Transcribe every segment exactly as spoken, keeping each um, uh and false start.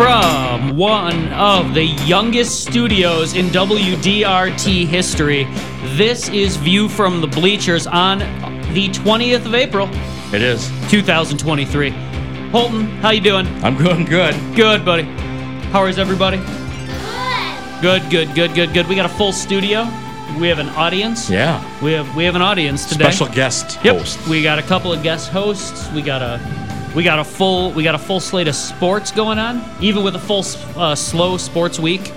from one of the youngest studios in W D R T history. This is View from the Bleachers on the twentieth of April. It is. two thousand twenty-three. Holton, how you doing? I'm doing good. Good, buddy. How is everybody? Good. Good, good, good, good. We got a full studio. We have an audience. Yeah. We have we have an audience today. Special guest Yep. host. We got a couple of guest hosts. We got a we got a full we got a full slate of sports going on. Even with a full uh, slow sports week,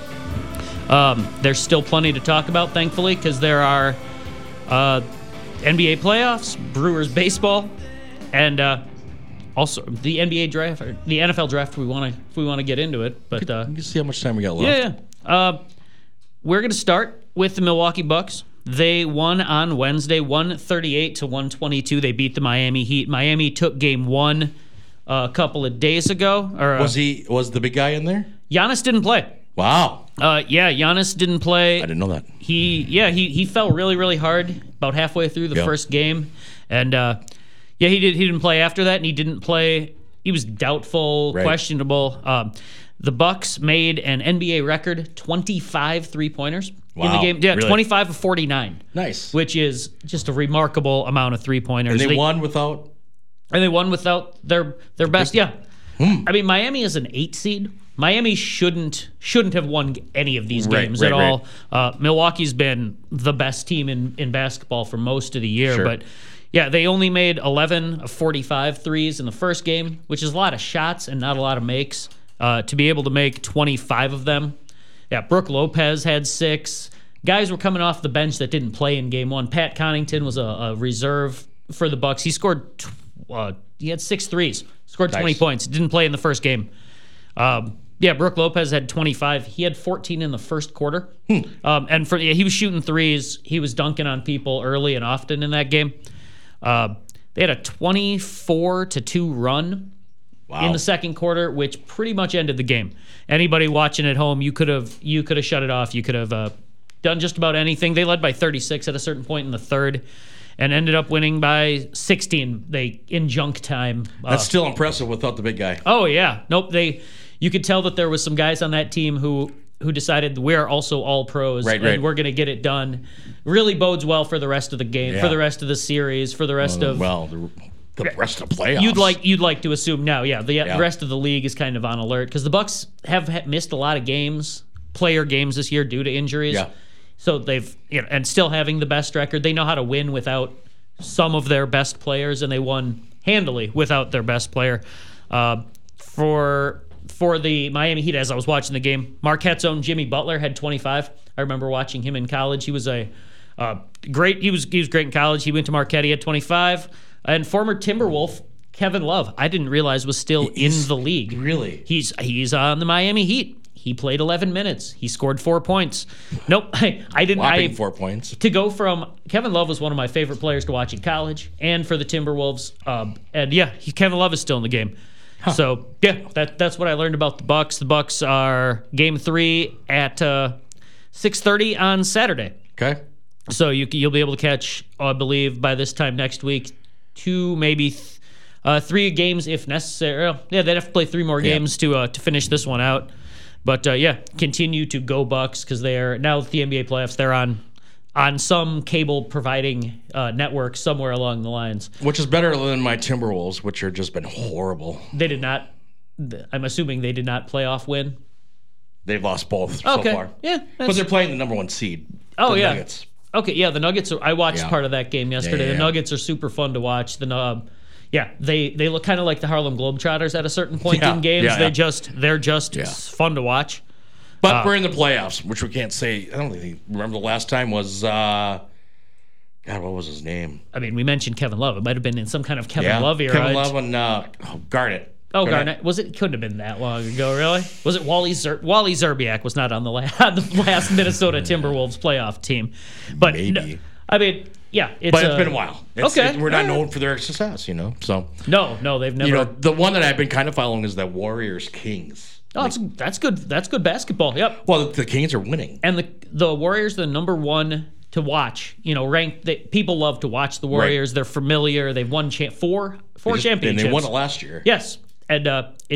um, there's still plenty to talk about. Thankfully, because there are uh, N B A playoffs, Brewers baseball, and uh, also the N B A draft, or the N F L draft. We want to if we want to get into it, but uh, You can see how much time we got left. yeah, yeah. Uh, we're gonna start with the Milwaukee Bucks. They won on Wednesday, one thirty-eight to one twenty-two. They beat the Miami Heat. Miami took game one uh, a couple of days ago. Or, uh, Was he? Was the big guy in there? Giannis didn't play. Wow. Uh, yeah, Giannis didn't play. I didn't know that. He, yeah, he he fell really, really hard about halfway through the Yep. first game, and uh, yeah, he did. He didn't play after that, and he didn't play. He was doubtful, Right. questionable. Um, the Bucks made an N B A record twenty-five three-pointers in the Wow, game. Yeah, really? twenty-five of forty-nine. Nice. Which is just a remarkable amount of three-pointers. And they, won without. And they won without their their best. Yeah, Hmm. I mean Miami is an eight seed. Miami shouldn't shouldn't have won any of these Right, games right, at all. right. Uh, Milwaukee's been the best team in, in basketball for most of the year, Sure. but yeah, they only made eleven of forty-five threes in the first game, which is a lot of shots and not a lot of makes. Uh, to be able to make twenty-five of them, yeah, Brooke Lopez had six. Guys were coming off the bench that didn't play in game one. Pat Connaughton was a, a reserve for the Bucks. He scored, tw- uh, he had six threes, scored Nice. twenty points. Didn't play in the first game. Um, yeah, Brooke Lopez had twenty-five. He had fourteen in the first quarter. Hmm. Um, and for yeah, he was shooting threes. He was dunking on people early and often in that game. Uh, they had a twenty-four to two run Wow. in the second quarter, which pretty much ended the game. Anybody watching at home, you could have you could have shut it off. You could have uh, done just about anything. They led by thirty-six at a certain point in the third, and ended up winning by sixteen. They in junk time. Uh, That's still impressive without the big guy. oh yeah, nope. They you could tell that there was some guys on that team who who decided we're also all pros Right, and right. we're going to get it done. Really bodes well for the rest of the game, Yeah. for the rest of the series, for the rest of Well, the, the rest of the playoffs. You'd like you'd like to assume now, yeah. The, Yeah. the rest of the league is kind of on alert because the Bucks have ha- missed a lot of games, player games this year due to injuries. Yeah. So they've you know, and still having the best record. They know how to win without some of their best players, and they won handily without their best player. Uh, for for the Miami Heat, as I was watching the game, Marquette's own Jimmy Butler had twenty-five. I remember watching him in college. He was a uh, great. He was he was great in college. He went to Marquette. He had twenty-five. And former Timberwolf Kevin Love, I didn't realize was still He's- in the league. Really? He's he's on the Miami Heat. He played eleven minutes. He scored four points. Nope, I, I didn't. Whopping I, four points. to go from Kevin Love was one of my favorite players to watch in college, and for the Timberwolves. Um, and yeah, he, Kevin Love is still in the game. So yeah, that that's what I learned about the Bucks. The Bucks are game three at uh, six thirty on Saturday. Okay. So you you'll be able to catch, I believe, by this time next week, two maybe th- uh, three games if necessary. Well, yeah, they'd have to play three more Yeah. games to uh, to finish this one out. But uh, yeah, continue to go Bucks because they are now with the N B A playoffs. They're on on some cable providing uh, network somewhere along the lines. Which is better than my Timberwolves, which have just been horrible. They did not. I'm assuming they did not playoff win. They've lost both Okay, so far. yeah. But that's- they're playing the number one seed. Oh, the yeah. Nuggets. Okay, yeah, the Nuggets. Are, I watched Yeah. part of that game yesterday. yeah, The yeah. Nuggets are super fun to watch. The uh, yeah, they they look kind of like the Harlem Globetrotters at a certain point Yeah, in games. yeah, they yeah. just they're just Yeah. fun to watch. But Uh, we're in the playoffs, which we can't say. I don't think. Remember the last time was. Uh, God, what was his name? I mean, we mentioned Kevin Love. It might have been in some kind of Kevin yeah, Love era. Kevin Love and uh, oh, Garnett. Oh, Garnett. Was it? Couldn't have been that long ago, really. Was it Wally Zer- Wally Zerbiak was not on the, la- on the last Minnesota Timberwolves playoff team, but Maybe. no, I mean, yeah, it's, But it's uh, been a while. It's, okay, it- we're not all right. known for their success, you know. So No, no, they've never. you know, the one that I've been kind of following is that Warriors Kings. oh, that's, that's good. That's good basketball. Yep. Well, the Kings are winning. And the the Warriors, the number one to watch. You know, ranked. They, people love to watch the Warriors. They're familiar. They've won cha- four four They just- championships. And they won it last year. Yes, and uh, it's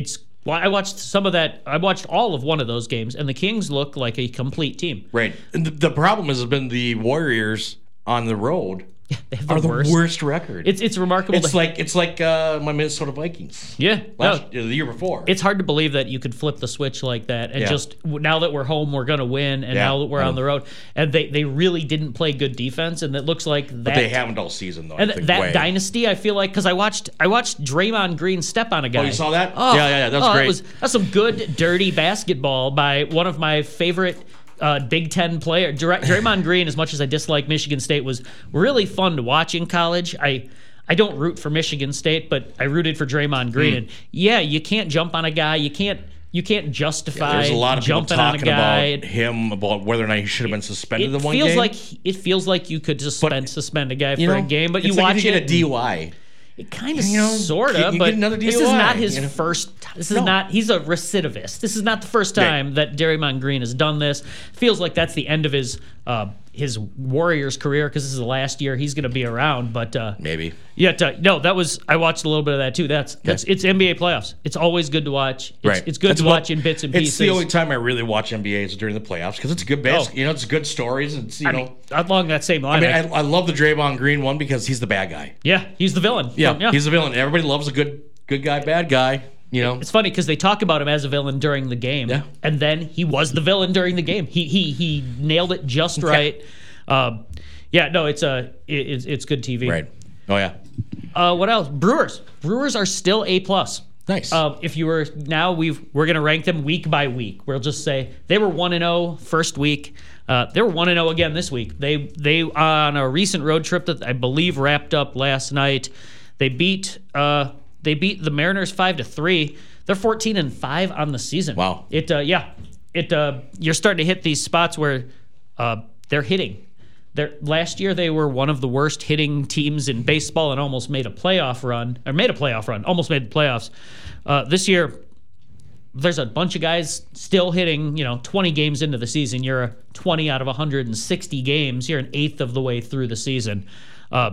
Well, I watched some of that. I watched all of one of those games, and the Kings look like a complete team. Right. And the, the problem has been the Warriors on the road They have the are the worst. worst record. It's it's remarkable. It's to, like it's like uh, my Minnesota Vikings. yeah, Last, no, the year before. it's hard to believe that you could flip the switch like that and Yeah. just now that we're home, we're gonna win, and Yeah, now that we're I on know. the road, and they they really didn't play good defense, and it looks like that. But they haven't all season though. I And think, that way. dynasty, I feel like, because I watched I watched Draymond Green step on a guy. Oh, you saw that? Oh, Yeah, yeah, yeah, that was oh, great. was, that's some good, dirty basketball by one of my favorite uh, Big Ten players. Dray- Draymond Green, as much as I dislike Michigan State, was really fun to watch in college. I I don't root for Michigan State, but I rooted for Draymond Green. Hmm. And yeah, you can't jump on a guy. You can't you can't justify There's a lot of people jumping on a talking guy. about him, about whether or not he should have been suspended It in one feels game. like it feels like you could suspend suspend a guy for you know, a game, but it's you like watch if you it. get a D U I. It kind of, You know, sort you- of, you but get another this is D U I, not his you know? first. This is No. not. He's a recidivist. This is not the first time that Draymond Green has done this. Feels like that's the end of his uh, his Warriors career because this is the last year he's going to be around. But uh, Maybe. yeah, t- no, that was I watched a little bit of that too. That's that's it's N B A playoffs. It's always good to watch. It's, Right. it's good That's to what- watch in bits and It's pieces. the only time I really watch N B A is during the playoffs because it's good basketball. Oh. You know, it's good stories. And it's, you I know, mean, along that same line. I mean, I- I, I love the Draymond Green one because he's the bad guy. yeah, he's the villain. Yeah, yeah. he's the villain. Everybody loves a good good guy, bad guy. You know, It's funny because they talk about him as a villain during the game, Yeah. and then he was the villain during the game. He he he nailed it just right. Um, yeah, no, it's a it, it's, it's good T V. right? Oh yeah, Uh, what else? Brewers. Brewers are still A plus. nice. Uh, if you were now, we've we're gonna rank them week by week. We'll just say they were one and zero first week. Uh, they were one and zero again this week. They they on a recent road trip that I believe wrapped up last night. They beat uh, they beat the Mariners five to three. They're fourteen and five on the season. Wow. It uh, yeah. It uh, you're starting to hit these spots where uh, they're hitting. They're, last year they were one of the worst hitting teams in baseball and almost made a playoff run, or made a playoff run, almost made the playoffs. Uh, this year, there's a bunch of guys still hitting, you know, twenty games into the season. You're a twenty out of one hundred sixty games. You're an eighth of the way through the season. Uh,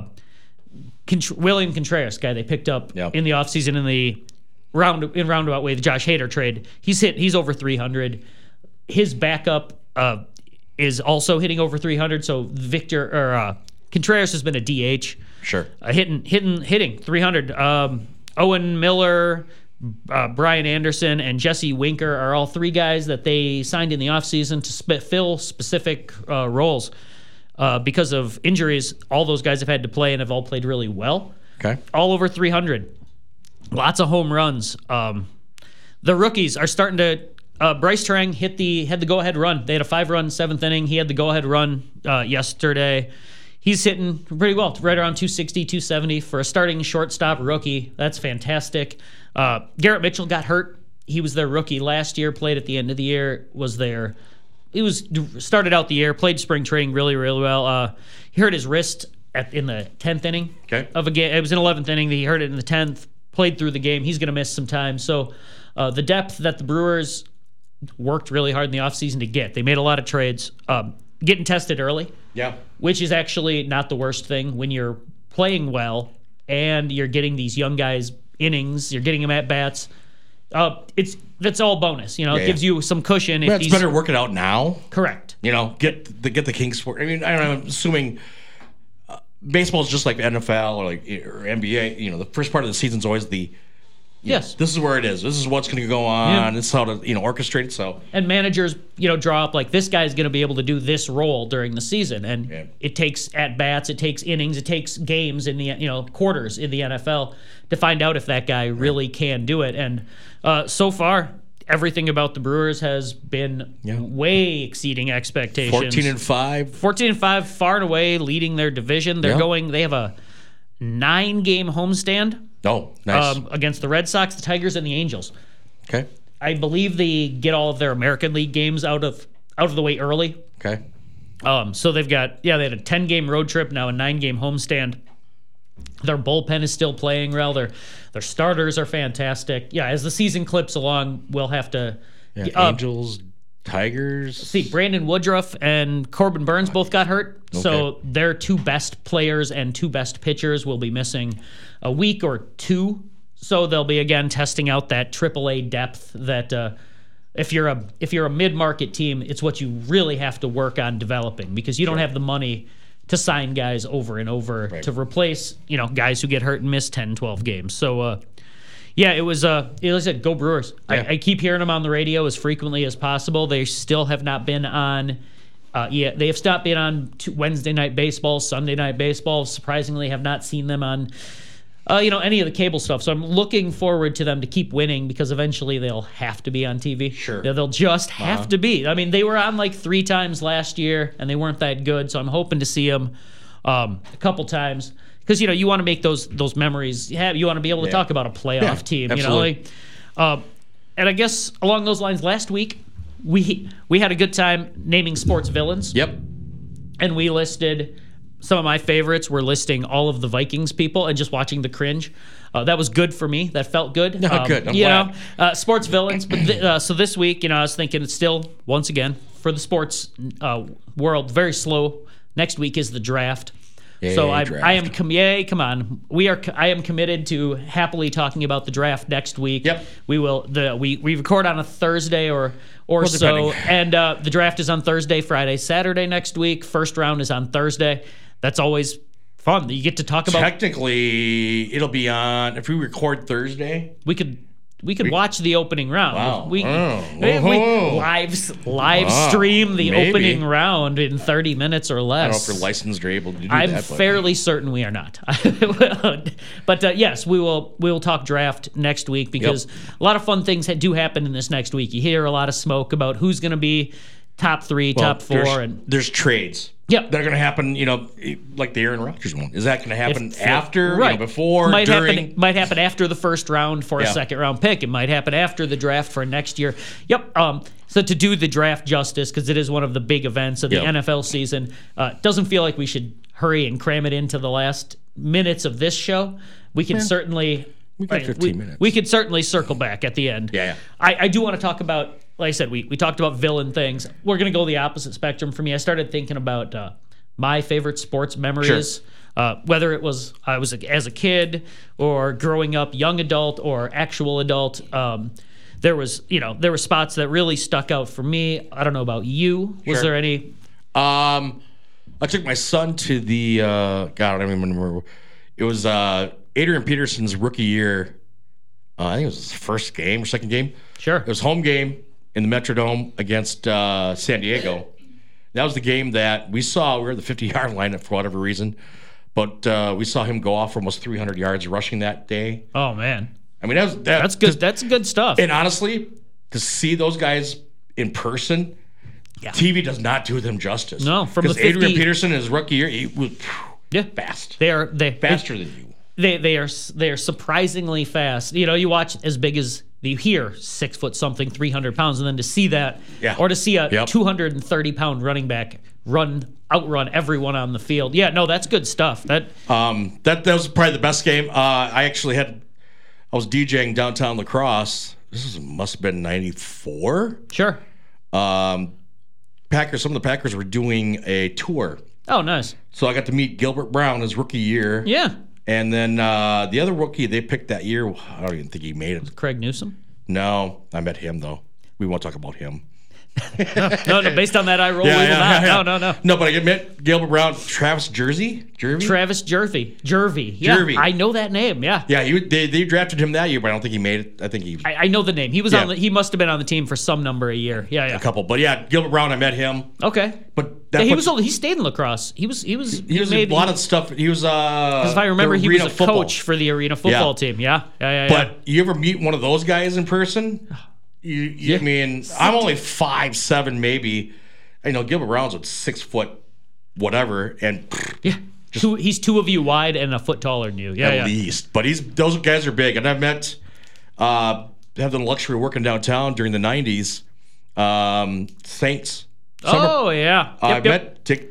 Contr- William Contreras, guy they picked up Yep. in the offseason in the round in roundabout way, the Josh Hader trade. He's hit. He's over three hundred. His backup uh, is also hitting over three hundred. So Victor or uh, Contreras has been a D H, sure. uh, hitting hitting hitting three hundred. Um, Owen Miller, uh, Brian Anderson, and Jesse Winker are all three guys that they signed in the offseason to sp- fill specific uh, roles. Uh, because of injuries, all those guys have had to play and have all played really well. Okay. All over three hundred. Lots of home runs. Um, the rookies are starting to. Uh, Bryce Trang hit the had the go ahead run. They had a five run seventh inning. He had the go ahead run uh, yesterday. He's hitting pretty well, right around two sixty, two seventy for a starting shortstop rookie. That's fantastic. Uh, Garrett Mitchell got hurt. He was their rookie last year. Played at the end of the year. Was there. He was started out the year. Played spring training really, really well. Uh, he hurt his wrist at, in the tenth inning Okay. of a game. It was in eleventh inning. He hurt it in the tenth. Played through the game. He's going to miss some time. So uh, the depth that the Brewers worked really hard in the offseason to get. They made a lot of trades. Um, getting tested early, Yeah. which is actually not the worst thing when you're playing well and you're getting these young guys innings. You're getting them at bats. Uh, it's that's all bonus. You know, Yeah, it gives yeah. you some cushion. If Well, it's these, better work it out now. Correct. You know, get the get the Kings sport. I mean, I don't know, I'm assuming uh, baseball is just like N F L or like or N B A. You know, the first part of the season is always the Yes. this is where it is. This is what's going to go on. Yeah. This is how to you know orchestrate it. So And managers, you know, draw up like this guy's going to be able to do this role during the season, and Yeah. it takes at bats, it takes innings, it takes games in the you know quarters in the N F L to find out if that guy really can do it. And uh, so far, everything about the Brewers has been Yeah. way exceeding expectations. fourteen and five. fourteen and five, far and away leading their division. They're Yeah. going. They have a nine-game homestand Oh, nice. um, against the Red Sox, the Tigers, and the Angels. okay. I believe they get all of their American League games out of out of the way early. Okay. Um, so they've got yeah, they had a ten game road trip, now a nine game homestand. Their bullpen is still playing well. Their their starters are fantastic. Yeah, as the season clips along, we'll have to Yeah, uh, Angels, Tigers. see. Brandon Woodruff and Corbin Burns both got hurt, so Okay. their two best players and two best pitchers will be missing a week or two so they'll be again testing out that triple A depth that uh, if you're a if you're a mid-market team, it's what you really have to work on developing because you don't have the money to sign guys over and over Right. to replace, you know, guys who get hurt and miss ten, twelve games. So uh, yeah, it was uh it was like go Brewers. Yeah. I, I keep hearing them on the radio as frequently as possible. They still have not been on Uh, yeah, they have stopped being on t- Wednesday night baseball, Sunday night baseball. Surprisingly, have not seen them on, uh, you know, any of the cable stuff. So I'm looking forward to them to keep winning because eventually they'll have to be on T V. Sure. They'll, they'll just have Uh-huh. to be. I mean, they were on like three times last year and they weren't that good. So I'm hoping to see them um, a couple times because you know you want to make those those memories. You, have, you want to be able to Yeah. talk about a playoff Yeah, team. absolutely. You know, like, uh, and I guess along those lines, last week we we had a good time naming sports villains. Yep. And we listed some of my favorites. We're listing all of the Vikings people and just watching the cringe. Uh, that was good for me. That felt good. Oh, good. I'm you glad. know, uh, sports villains. But th- uh, so this week, you know, I was thinking it's still once again for the sports uh, world very slow. Next week is the draft. Yay, so I, draft. I am com- yay, come on. We are. I am committed to happily talking about the draft next week. Yep. We will. The we we record on a Thursday or or Well, so, depending. and uh, the draft is on Thursday, Friday, Saturday next week. First round is on Thursday. That's always fun. You get to talk about. Technically, it'll be on if we record Thursday. We could. We could watch the opening round. Wow. We, Oh. we, we Oh. live live Wow. stream the Maybe. opening round in thirty minutes or I don't know less. if we're licensed or able to do I'm that. but- fairly certain we are not. But uh, yes, we will. We will talk draft next week because a lot of fun things ha- do happen in this next week. You hear a lot of smoke about who's going to be top three, Well, top four, there's, and there's trades. Yep. That are going to happen, you know, like the Aaron Rodgers one. Is that going to happen If- after, right. you know, before, might during? happen might happen after the first round for a Yeah. second round pick. It might happen after the draft for next year. Yep. Um, so to do the draft justice, because it is one of the big events of the Yep. N F L season, uh, doesn't feel like we should hurry and cram it into the last minutes of this show. We can certainly. We got right, fifteen we, minutes. We could certainly circle back at the end. Yeah, yeah. I, I do want to talk about, like I said, we, we talked about villain things. We're going to go the opposite spectrum for me. I started thinking about uh, my favorite sports memories, uh, whether it was I was a, as a kid or growing up, young adult or actual adult. Um, there was, you know, there were spots that really stuck out for me. I don't know about you. Was Sure. there any? Um, I took my son to the, uh, God, I don't even remember. It was uh, Adrian Peterson's rookie year. Uh, I think it was his first game or second game. Sure. It was home game in the Metrodome against uh, San Diego. That was the game that we saw. We were at the fifty-yard line for whatever reason. But uh, we saw him go off for almost three hundred yards rushing that day. Oh man, I mean, that was, that, that's good. That's good stuff. And honestly, to see those guys in person, Yeah. T V does not do them justice. No, from the because Adrian fifty Peterson in his rookie year, he was Yeah. fast, They are they faster than you. They they are they are surprisingly fast. You know, you watch as big as you hear six foot something, three hundred pounds, and then to see that, Yeah. or to see a Yep. two hundred and thirty pound running back run outrun everyone on the field. Yeah, no, that's good stuff. That Um, that that was probably the best game. Uh, I actually had, I was DJing downtown Lacrosse. This is, must have been ninety-four. sure. Um, Packers. Some of the Packers were doing a tour, Oh, nice. so I got to meet Gilbert Brown his rookie year. Yeah, And then uh, the other rookie they picked that year, I don't even think he made it. Craig Newsom. No, I met him though. We won't talk about him. No, no. Based on that, I roll. we will not. No, no, no. No, but I met Gilbert Brown, Travis Jersey, Jervy. Travis Jervy. Jervy. Yeah, Jervy. I know that name. Yeah. yeah, he they they drafted him that year, but I don't think he made it. I think he I, I know the name. He was Yeah. on. The, he must have been on the team for some number of year. Yeah, yeah. a couple, but yeah, Gilbert Brown. I met him, Okay. but that Yeah, he puts- was. He stayed in lacrosse. He was. He was. he was made, a lot of stuff. He was uh, If I remember, the he was arena a football. coach for the arena football team. Yeah, yeah, yeah. yeah. But you ever meet one of those guys in person? You, you I mean, I'm only five seven, maybe. I know Gilbert Brown's with six foot, whatever, and yeah, two, he's two of you wide and a foot taller than you. Yeah, at yeah. least. But he's those guys are big, and I've met, uh, have the luxury of working downtown during the nineties. Um, Saints. Summer, Oh yeah. I Yep, yep. met Ticta.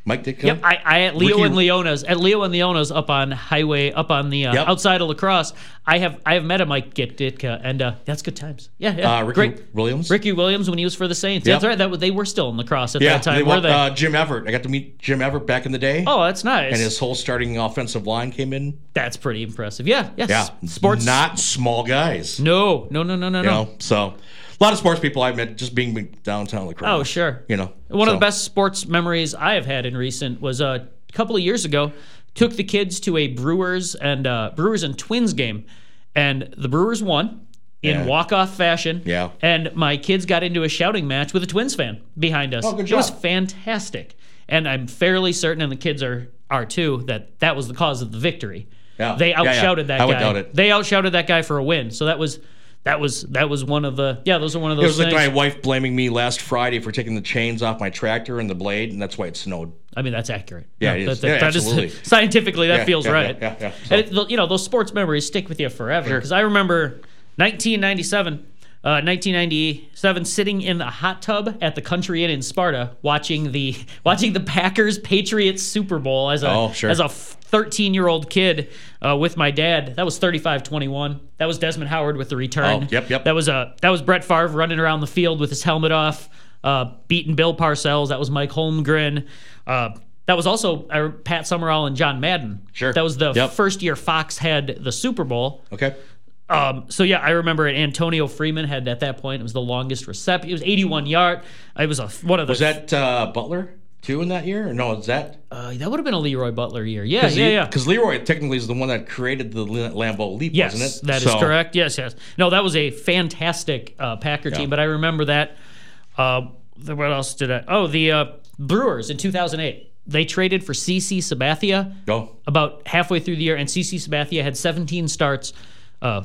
Mike Ditka? Yep, I, I at Leo Ricky- and Leona's at Leo and Leona's up on highway up on the uh, Yep. outside of Lacrosse. I have I have met a Mike Ditka, and uh, that's good times. Yeah, yeah, Uh, Ricky great. Williams? Ricky Williams when he was for the Saints. Yep. That's right. That was, they were still in lacrosse at Yeah, that time, they were went, they? uh, Jim Everett. I got to meet Jim Everett back in the day. oh, that's nice. And his whole starting offensive line came in. That's pretty impressive. Yeah, yes. Yeah. Sports. Not small guys. No, no, no, no, no, You no. know, so a lot of sports people I've met just being downtown Lacrosse. Oh, sure. You know, One of so. the best sports memories I have had in recent was uh, a couple of years ago. Took the kids to a Brewers and uh, Brewers and Twins game, and the Brewers won in Yeah. walk-off fashion. Yeah. And my kids got into a shouting match with a Twins fan behind us. Oh, good It was job. fantastic, and I'm fairly certain, and the kids are are too, that that was the cause of the victory. Yeah. They Yeah, yeah. outshouted that I would guy. doubt it. They outshouted that guy for a win. So that was that was that was one of the yeah. Those are one of It those was like things. my wife blaming me last Friday for taking the chains off my tractor and the blade, and that's why it snowed. I mean, that's accurate. Yeah, No, it is. that- that- Yeah, that is- absolutely. scientifically, that Yeah, feels yeah, right. yeah, yeah, yeah. So- And it, you know, those sports memories stick with you forever. Sure. Because I remember nineteen ninety-seven, uh, nineteen ninety-seven, sitting in the hot tub at the Country Inn in Sparta, watching the watching the Packers Patriots Super Bowl as a Oh, sure. as a thirteen-year-old kid uh, with my dad. That was thirty-five twenty-one. That was Desmond Howard with the return. Oh, yep, yep. That was uh, that was Brett Favre running around the field with his helmet off, uh, beating Bill Parcells. That was Mike Holmgren. Uh, that was also uh, Pat Summerall and John Madden. Sure. That was the Yep. first year Fox had the Super Bowl. Okay. Um, so yeah, I remember it. Antonio Freeman had at that point. It was the longest reception. It was eighty-one yard. It was a one of the. Was that uh, Butler too in that year? Or no, is that? Uh, that would have been a Leroy Butler year. Yeah, yeah, yeah. Because Leroy technically is the one that created the Lambeau Leap, Yes, wasn't it? that is So- correct. Yes, yes. No, that was a fantastic uh, Packer Yeah. team, but I remember that. Uh, the- what else did I? Oh, the uh, Brewers in two thousand eight. They traded for C C Sabathia Oh, about halfway through the year, and C C Sabathia had seventeen starts, uh,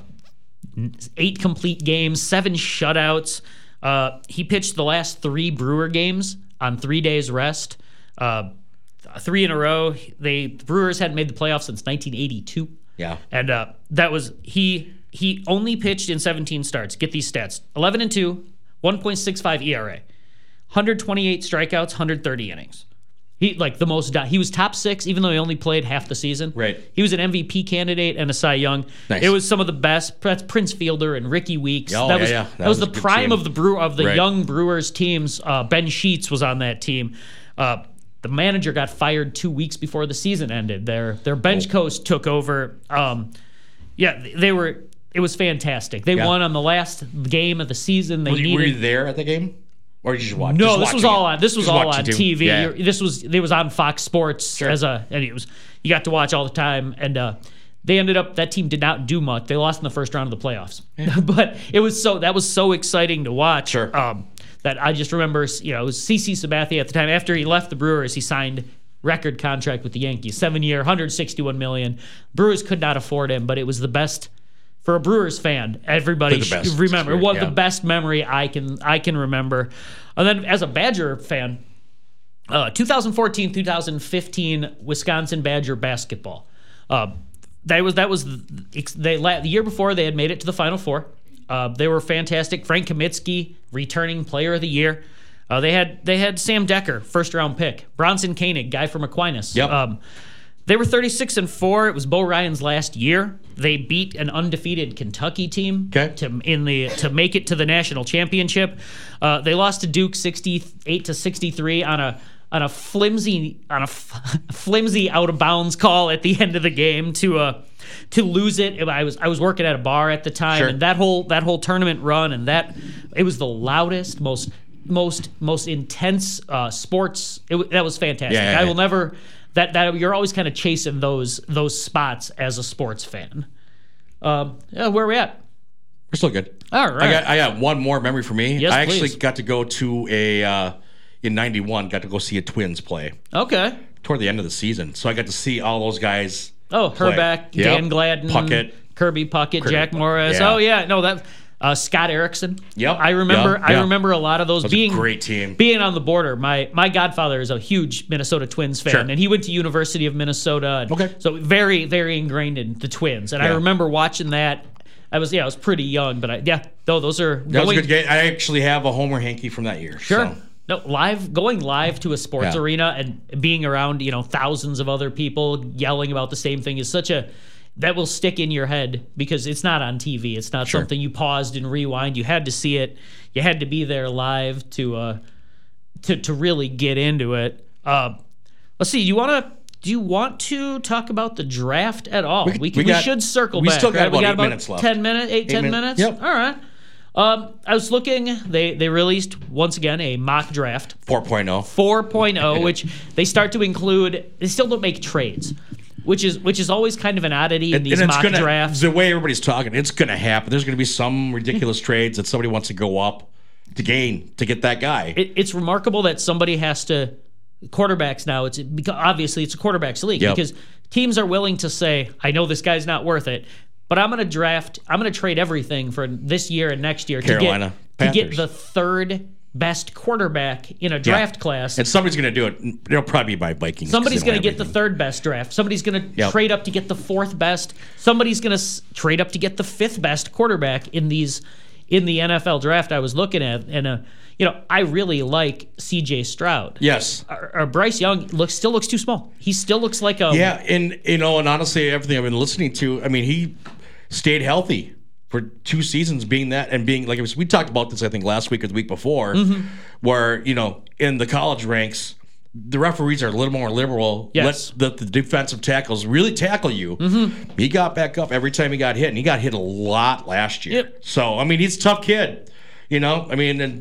eight complete games, seven shutouts. Uh, he pitched the last three Brewer games on three days rest, uh, three in a row. They the Brewers hadn't made the playoffs since nineteen eighty-two. yeah. And uh, that was he. He only pitched in seventeen starts. Get these stats: eleven and two, one point six five E R A, one hundred twenty-eight strikeouts, one hundred thirty innings. He like the most. He was top six, even though he only played half the season. Right. He was an M V P candidate and a Cy Young. Nice. It was some of the best. That's Prince Fielder and Ricky Weeks. Oh, that yeah, was yeah. that, That was, was a the good prime team. of the Brewer of the Right. young Brewers teams. Uh, Ben Sheets was on that team. Uh, the manager got fired two weeks before the season ended. Their their bench Oh. coach took over. Um, yeah, they were. It was fantastic. They Yeah. won on the last game of the season. They Were you, needed. were you there at the game? Or did you just watch? No, just this was watching all it? on. This was Just all watching on too? T V. Yeah. You're- This was it was on Fox Sports Sure. as a, and it was you got to watch all the time. And uh, they ended up that team did not do much. They lost in the first round of the playoffs, but it was so that was so exciting to watch. Sure. Um, that I just remember, you know, it was C C Sabathia at the time. After he left the Brewers, he signed record contract with the Yankees, seven year, one hundred sixty-one million. Brewers could not afford him, but it was the best. For a Brewers fan, everybody The should best remember. It was experience, the yeah. best memory I can I can remember. And then as a Badger fan, uh, twenty fourteen, twenty fifteen Wisconsin Badger basketball. Uh, that was that was the, they la- the year before they had made it to the Final Four. Uh, they were fantastic. Frank Kaminsky, returning Player of the Year. Uh, they had they had Sam Decker, first round pick. Bronson Koenig, guy from Aquinas. Yep. Um, they were thirty-six and four. It was Bo Ryan's last year. They beat an undefeated Kentucky team Okay. to in the to make it to the national championship. Uh, they lost to Duke sixty-eight to sixty-three on a on a flimsy on a f- flimsy out of bounds call at the end of the game to uh to lose it. I was I was working at a bar at the time, Sure. and that whole that whole tournament run and that it was the loudest, most most most intense uh, sports. It, w- that was fantastic. Yeah, yeah, I yeah. will never. That, that you're always kind of chasing those those spots as a sports fan. Um, yeah, where are we at? We're still good. All right. I got I got one more memory for me. Yes, I actually please. got to go to a uh, in ninety-one. Got to go see a Twins play Okay. toward the end of the season. So I got to see all those guys. Oh, play. Herbeck, Yep. Dan Gladden, Puckett. Kirby Puckett, Kirby Jack Puckett. Morris. Yeah. Oh yeah, no that uh, Scott Erickson. Yep. I remember. Yep. I Yeah. remember a lot of those That was a being great team. Being on the border. My my godfather is a huge Minnesota Twins fan, Sure. and he went to University of Minnesota. And Okay. So very very ingrained in the Twins, and I Yeah. remember watching that. I was yeah, I was pretty young, but I, yeah, though those are That was a going- good game. I actually have a Homer hanky from that year. Sure. So, No, live going live to a sports Yeah. arena and being around, you know, thousands of other people yelling about the same thing is such a that will stick in your head because it's not on T V. It's not Sure. something you paused and rewind. You had to see it. You had to be there live to uh to to really get into it. Uh, let's see. You want to do you want to talk about the draft at all? We, We- can, we we, got- should circle we back. still got right? about we got eight about minutes left. ten minutes, eight, Eight ten min- minutes. yep. All right. Um, I was looking. They they released once again a mock draft. four point oh. four point oh, which they start to include. They still don't make trades, which is which is always kind of an oddity in And, these and it's mock gonna, drafts. the way everybody's talking, it's going to happen. There's going to be some ridiculous trades that somebody wants to go up to gain to get that guy. It, it's remarkable that somebody has to quarterbacks now. It's because obviously it's a quarterbacks league Yep. because teams are willing to say, "I know this guy's not worth it, but I'm going to draft. I'm going to trade everything for this year and next year Carolina to get to get Panthers. the third best quarterback in a draft class." And somebody's going to do it. It'll probably be by Vikings. Somebody's going to get the everything. third best draft. Somebody's going to Yep. trade up to get the fourth best. Somebody's going to s- trade up to get the fifth best quarterback in these in the N F L draft I was looking at. And uh, you know, I really like C J Stroud. Yes. Or, or Bryce Young looks still looks too small. He still looks like a Yeah, and you know, and honestly, everything I've been listening to, I mean, he stayed healthy for two seasons, being that and being like it was, we talked about this, I think, last week or the week before, Mm-hmm. where you know, in the college ranks, the referees are a little more liberal. Yes. Let the, the defensive tackles really tackle you. Mm-hmm. He got back up every time he got hit, and he got hit a lot last year. Yep. So I mean, he's a tough kid. You know, I mean, and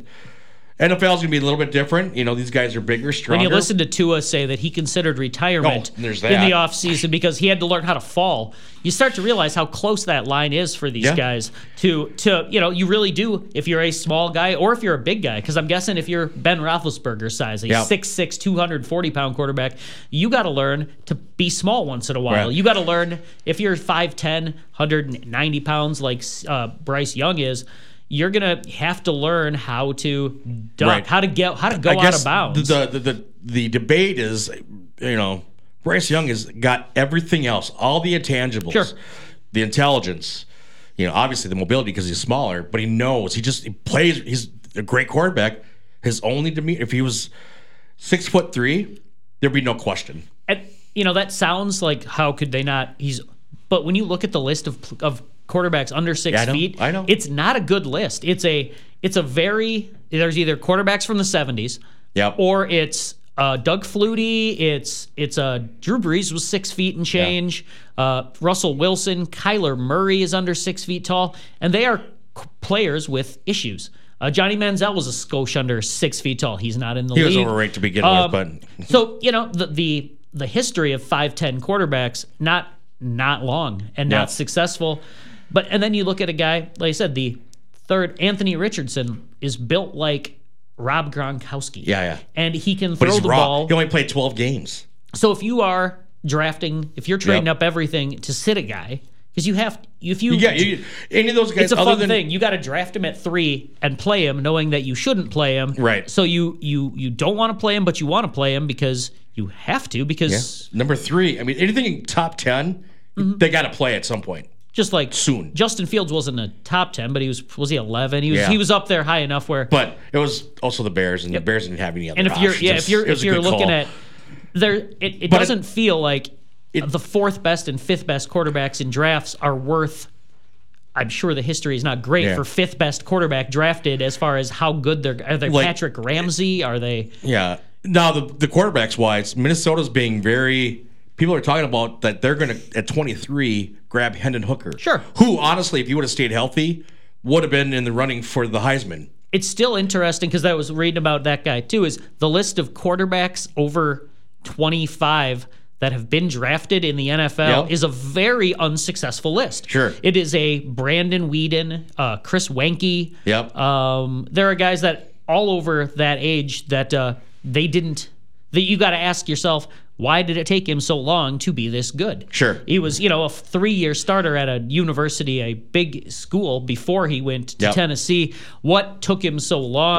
N F L is going to be a little bit different. You know, these guys are bigger, stronger. When you listen to Tua say that he considered retirement Oh, there's in the that. offseason because he had to learn how to fall, you start to realize how close that line is for these Yeah. guys to, to, you know, you really do if you're a small guy or if you're a big guy. Because I'm guessing if you're Ben Roethlisberger size, a Yeah. six six, two hundred forty pound quarterback, you got to learn to be small once in a while. Right. You got to learn if you're five ten, one hundred ninety pounds like uh, Bryce Young is, you're gonna have to learn how to duck, Right. how to get, how to go I out guess of bounds. The, the the the debate is, you know, Bryce Young has got everything else, all the intangibles, Sure. the intelligence, you know, obviously the mobility because he's smaller, but he knows he just he plays. He's a great quarterback. His only demeanor, if he was six foot three, there'd be no question. And, you know, that sounds like how could they not? He's, but when you look at the list of of quarterbacks under six Yeah, I know, feet, I know. it's not a good list. It's a it's a very there's either quarterbacks from the seventies, Yep. or it's uh, Doug Flutie. It's it's uh, Drew Brees was six feet and change. Uh, Russell Wilson, Kyler Murray is under six feet tall, and they are c- players with issues. Uh, Johnny Manziel was a skosh under six feet tall. He's not in the He league. was overrated to begin Um, with, but So you know the the the history of five ten quarterbacks not not long and not Yeah. successful, but and then you look at a guy like I said the third Anthony Richardson is built like Rob Gronkowski. Yeah, yeah. and he can but throw he's the raw. ball. He only played twelve games. So if you are drafting, if you're trading Yep. up everything to sit a guy, because you have if you Yeah, you, any of those guys. it's a other fun than, thing. You got to draft him at three and play him, knowing that you shouldn't play him. Right. So you you you don't want to play him, but you want to play him because you have to. Because Number three. I mean, anything in top ten, Mm-hmm. they got to play at some point. just like Soon. Justin Fields wasn't a top ten, but he was was he eleven? He was Yeah. he was up there high enough where. But it was also the Bears, and the Bears didn't have any other and if you're options. yeah, It's- if you're it was if a you're good looking call. at there, it, it But it- doesn't feel like it- the fourth best and fifth best quarterbacks in drafts are worth. I'm sure the history is not great Yeah. for fifth best quarterback drafted as far as how good they're. Are they Like- Patrick Ramsey? Are they? Yeah. Now the the quarterbacks wise, Minnesota's being very. People are talking about that they're going to at twenty-three grab Hendon Hooker. Sure. Who honestly, if he would have stayed healthy, would have been in the running for the Heisman. It's still interesting because I was reading about that guy too. Is the list of quarterbacks over twenty-five that have been drafted in the N F L Yep. is a very unsuccessful list. Sure. It is a Brandon Weeden, uh, Chris Wenke. Yep. Um, there are guys that all over that age that uh, they didn't. That you got to ask yourself, why did it take him so long to be this good? Sure. He was, you know, a three-year starter at a university, a big school before he went to Yep. Tennessee. What took him so long? Right.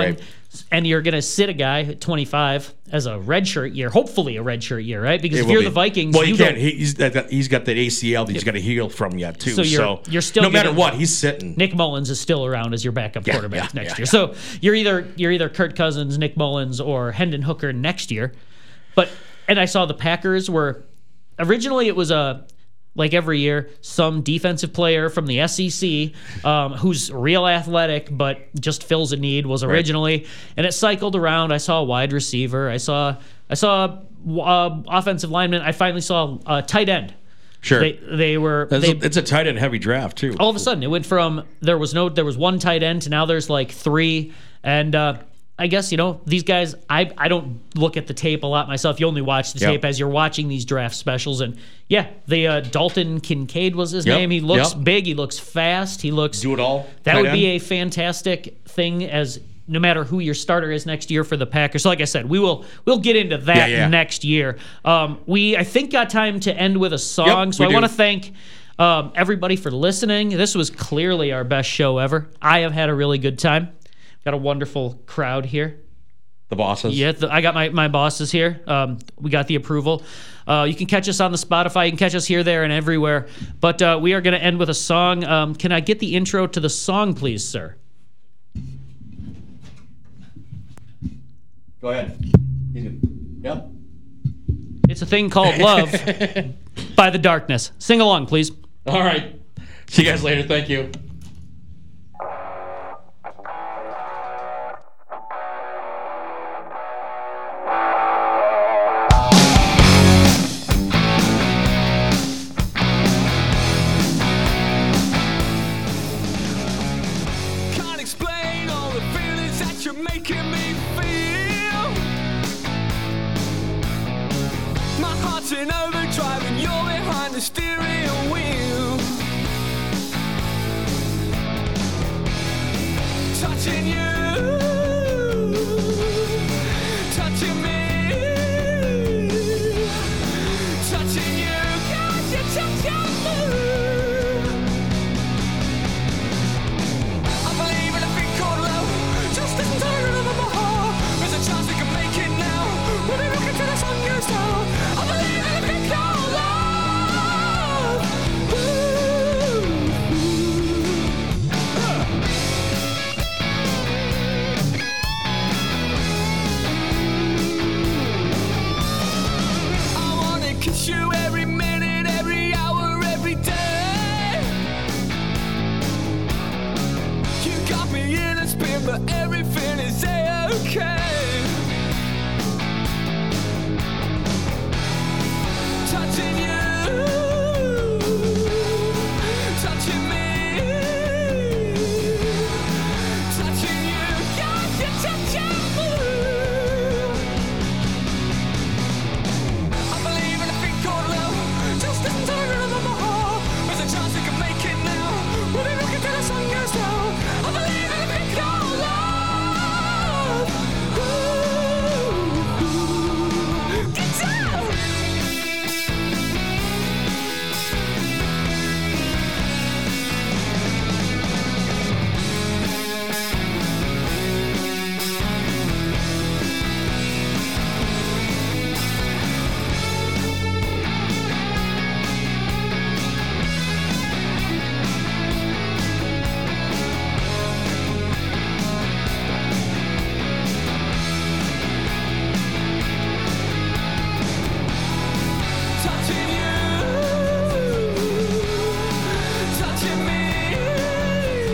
and you're going to sit a guy at twenty-five as a redshirt year, hopefully a redshirt year, right? Because It if will you're be. the Vikings, well, he you can't. go- He, he's, that, he's got that A C L that he's got to heal from yet too. So So, you're- you're still no matter getting- what, he's sitting. Nick Mullins is still around as your backup Yeah, quarterback yeah, next yeah, year. yeah. So you're either you're either Kirk Cousins, Nick Mullins, or Hendon Hooker next year. But and I saw the Packers were originally it was a like every year some defensive player from the S E C um, who's real athletic but just fills a need was originally, and it cycled around. I saw a wide receiver. I saw I saw uh, offensive lineman. I finally saw a tight end. Sure. They they were It's, they, a, it's a tight end heavy draft too. all of a sudden it went from there was no there was one tight end to now there's like three, and uh I guess you know these guys I I don't look at the tape a lot myself. You only watch the Yep. tape as you're watching these draft specials, and yeah, the uh, Dalton Kincaid was his Yep, name. He looks yep. big, he looks fast, he looks Do it all. that tight would be end. a fantastic thing as no matter who your starter is next year for the Packers. So like I said, we will we'll get into that Yeah, yeah. next year. Um, we I think got time to end with a song, Yep, so we I do. want to thank um, everybody for listening. This was clearly our best show ever. I have had a really good time. Got a wonderful crowd here. the bosses. Yeah, the, I got my, my bosses here. Um, we got the approval. Uh, you can catch us on the Spotify. You can catch us here, there, and everywhere. But uh, we are going to end with a song. Um, can I get the intro to the song, please, sir? Go ahead. He's good. Yep. It's a thing called Love by The Darkness. Sing along, please. All right. See you guys later. Thank you. Can't explain all the feelings that you're making me feel. My heart's in overdrive and you're behind the steering wheel. Touching you, touching me, touching you, 'cause you touch your mood. I believe in a thing called love. Just listen to the rhythm of my heart. There's a chance we can make it now. When we look into the sun goes down. I believe in a thing called love. Ooh. I wanna kiss you every minute, every hour, every day. You got me in a spin, but everything is a-okay.